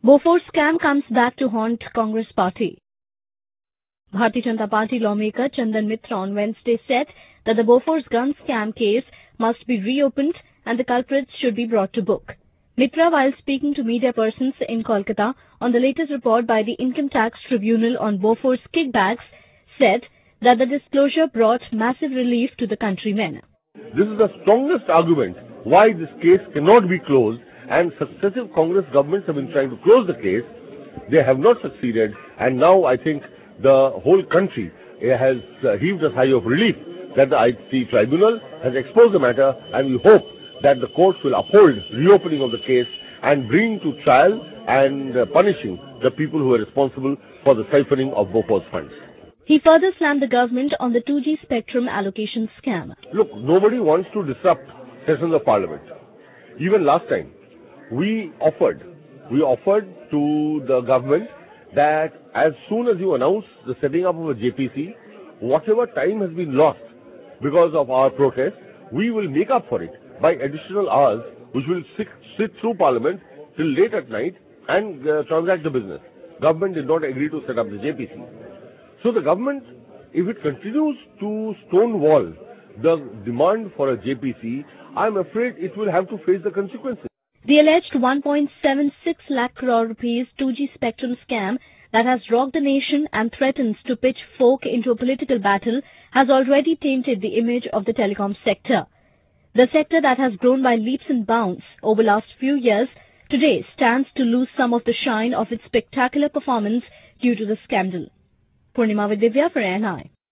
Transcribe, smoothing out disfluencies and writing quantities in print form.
Bofors scam comes back to haunt Congress party. Bharatiya Janata Party lawmaker Chandan Mitra on Wednesday said that the Bofors gun scam case must be reopened and the culprits should be brought to book. Mitra, while speaking to media persons in Kolkata on the latest report by the Income Tax Tribunal on Bofors kickbacks, said that the disclosure brought massive relief to the countrymen. This is the strongest argument why this case cannot be closed, and successive Congress governments have been trying to close the case. They have not succeeded, and now I think the whole country has heaved a sigh of relief that the IT tribunal has exposed the matter, and we hope that the courts will uphold reopening of the case and bring to trial and punishing the people who are responsible for the siphoning of Bofors funds. He further slammed the government on the 2G spectrum allocation scam. Look, nobody wants to disrupt sessions of parliament. Even last time, we offered to the government that as soon as you announce the setting up of a JPC, whatever time has been lost because of our protest, we will make up for it by additional hours, which will sit through parliament till late at night and transact the business. Government did not agree to set up the JPC. So the government, if it continues to stonewall the demand for a JPC, I'm afraid it will have to face the consequences. The alleged 1.76 lakh crore rupees 2G spectrum scam that has rocked the nation and threatens to pitch folk into a political battle has already tainted the image of the telecom sector. The sector that has grown by leaps and bounds over the last few years today stands to lose some of the shine of its spectacular performance due to the scandal. Purnima with Divya for NI.